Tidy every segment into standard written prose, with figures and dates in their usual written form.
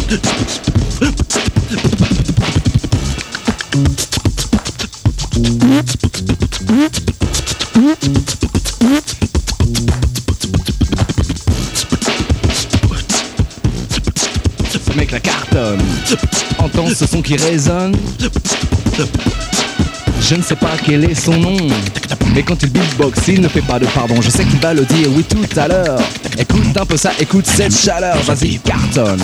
Ce mec la cartonne. Entends ce son qui résonne. Je ne sais pas quel est son nom, mais quand il beatbox, il ne fait pas de pardon. Je sais qu'il va le dire, oui, tout à l'heure. Écoute un peu ça, écoute cette chaleur. Vas-y, cartonne.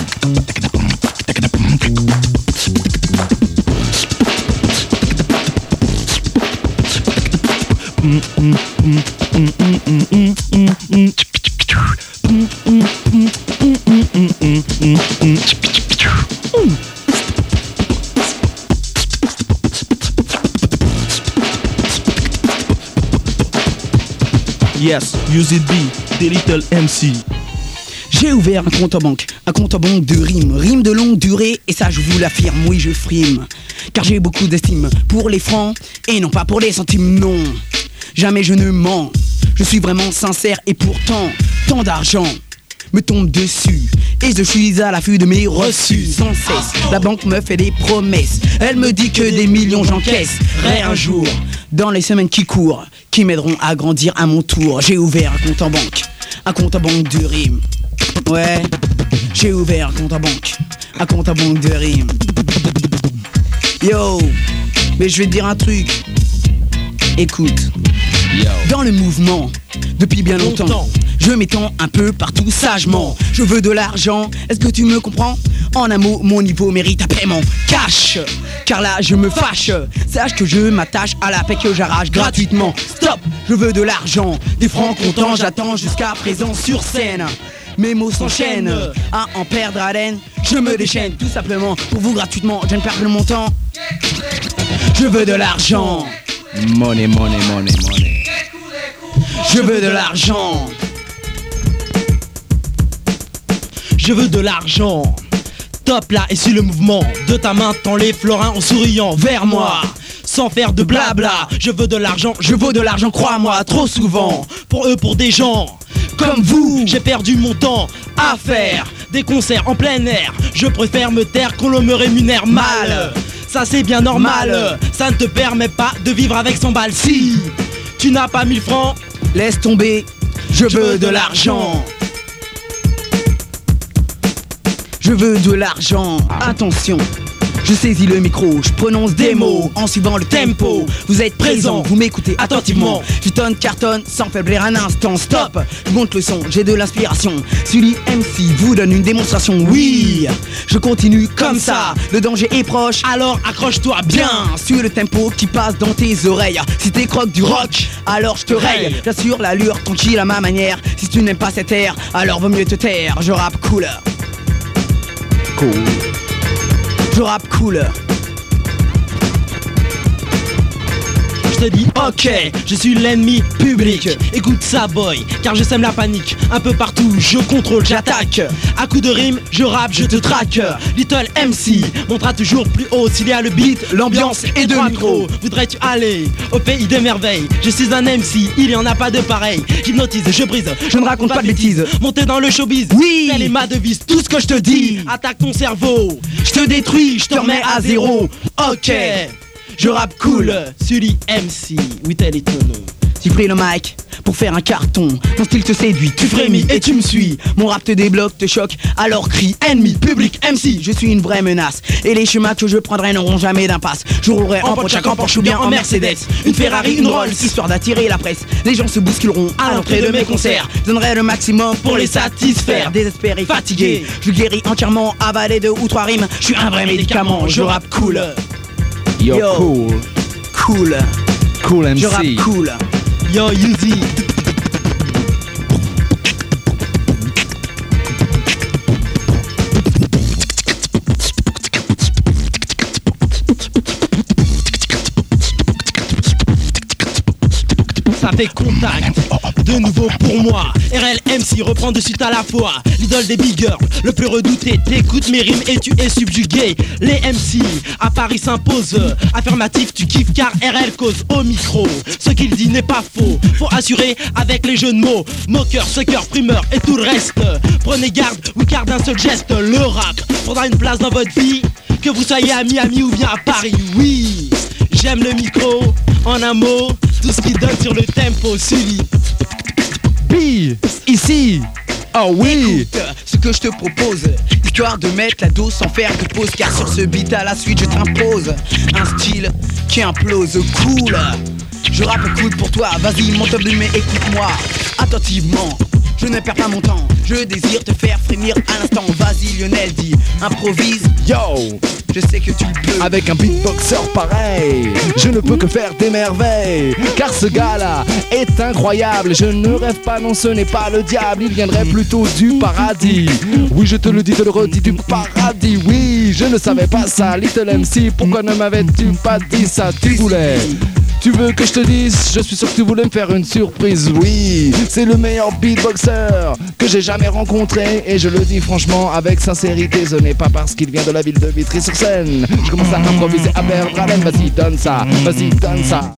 Yes, use it be, the little MC. J'ai ouvert un compte en banque de rimes de longue durée, et ça je vous l'affirme, oui je frime. Car j'ai beaucoup d'estime pour les francs, et non pas pour les centimes, non. Jamais je ne mens, je suis vraiment sincère, et pourtant, tant d'argent me tombe dessus, et je suis à l'affût de mes reçus. Sans cesse, la banque me fait des promesses, elle me dit que des millions j'encaisserai un jour, dans les semaines qui courent, qui m'aideront à grandir à mon tour. J'ai ouvert un compte en banque de rimes. Ouais, j'ai ouvert un compte en banque de rimes. Yo, mais je vais te dire un truc. Écoute, dans le mouvement, depuis bien longtemps, je m'étends un peu partout sagement. Je veux de l'argent, est-ce que tu me comprends? En un mot, mon niveau mérite un paiement cash, car là je me fâche. Sache que je m'attache à la paix que j'arrache gratuitement. Stop, je veux de l'argent, des francs comptants, j'attends jusqu'à présent sur scène. Mes mots s'enchaînent, à en perdre haleine, je me déchaîne tout simplement pour vous gratuitement, je ne perds plus mon temps. Je veux de l'argent. Money, money, money, money. Je veux de l'argent. Je veux de l'argent. Top là et suis le mouvement. De ta main tends les florins en souriant vers moi. Sans faire de blabla. Je veux de l'argent, je veux de l'argent, crois-moi, trop souvent. Pour eux, pour des gens comme vous, j'ai perdu mon temps à faire des concerts en plein air. Je préfère me taire qu'on me rémunère mal. Ça c'est bien normal, ça ne te permet pas de vivre avec 100 balles. Si tu n'as pas 1000 francs, laisse tomber, je veux de l'argent. Je veux de l'argent, attention. Je saisis le micro, je prononce des mots en suivant le tempo. Vous êtes présents, vous m'écoutez attentivement. Je tonne, cartonne, sans faiblir un instant. Stop, je monte le son, j'ai de l'inspiration. Sully MC vous donne une démonstration. Oui, je continue comme ça. Le danger est proche, alors accroche-toi bien. Suis le tempo qui passe dans tes oreilles. Si t'es croque du rock, alors je te raye. J'assure l'allure tranquille à ma manière. Si tu n'aimes pas cette air, alors vaut mieux te taire. Je rappe cool. Cool. Je rappe cool. Je te dis ok, je suis l'ennemi public. Écoute ça boy, car je sème la panique. Un peu partout, je contrôle, j'attaque. À coups de rime, je rappe, je te traque. Little MC montera toujours plus haut. S'il y a le beat, l'ambiance et deux micros. Voudrais-tu aller au pays des merveilles? Je suis un MC, il y en a pas de pareil. J'hypnotise, je brise, je ne raconte pas de bêtises. Monter dans le showbiz, oui, telle est ma devise. Tout ce que je te dis, attaque ton cerveau. Je te détruis, je te remets à zéro. Ok, je rappe cool, Sully MC, oui tel est ton nom. Tu pris le mic pour faire un carton. Mon style te séduit, tu frémis et tu me suis. Mon rap te débloque, te choque, alors crie ennemi, public, MC. Je suis une vraie menace, et les chemins que je prendrai n'auront jamais d'impasse. Je roulerai en Pontiac, en Porsche ou bien en Mercedes. Une Ferrari, une Rolls, histoire d'attirer la presse. Les gens se bousculeront à l'entrée de mes concerts. Je donnerai le maximum pour les satisfaire. Désespéré, fatigué, je guéris entièrement. Avalé 2 ou 3 rimes, je suis un vrai médicament. Je rappe cool. Yo, cool. Cool. Cool MC. Je rappe cool. Yo, Uzi. Ça fait contact. de nouveau pour moi. RL MC reprend de suite à la fois. L'idole des big girls, le plus redouté. T'écoutes mes rimes et tu es subjugué. Les MC à Paris s'imposent. Affirmatif, tu kiffes car RL cause au micro. Ce qu'il dit n'est pas faux. Faut assurer avec les jeux de mots. Moqueur, sucker, primeur et tout le reste. Prenez garde, oui car d'un seul geste, le rap prendra une place dans votre vie. Que vous soyez à Miami ou bien à Paris, oui. J'aime le micro, en un mot, tout ce qui donne sur le tempo, suivi. B, ici. Oh oui. Écoute ce que je te propose, histoire de mettre la dose sans faire de pause. Car sur ce beat à la suite je t'impose un style qui implose, cool. Je rappe cool pour toi, vas-y monte volume et écoute-moi attentivement. Je ne perds pas mon temps, je désire te faire frémir à l'instant. Vas-y Lionel, dis, improvise. Yo, je sais que tu peux. avec un beatboxer pareil, je ne peux que faire des merveilles. Car ce gars-là est incroyable. Je ne rêve pas, non ce n'est pas le diable. Il viendrait plutôt du paradis. Oui je te le dis, te le redis, du paradis. Oui, je ne savais pas ça, Little MC. Pourquoi ne m'avais-tu pas dit ça? Tu veux que je te dise? Je suis sûr que tu voulais me faire une surprise. Oui, c'est le meilleur beatboxer que j'ai jamais rencontré. Et je le dis franchement avec sincérité. Ce n'est pas parce qu'il vient de la ville de Vitry-sur-Seine. Je commence à improviser, à perdre haleine. Vas-y donne ça, vas-y donne ça.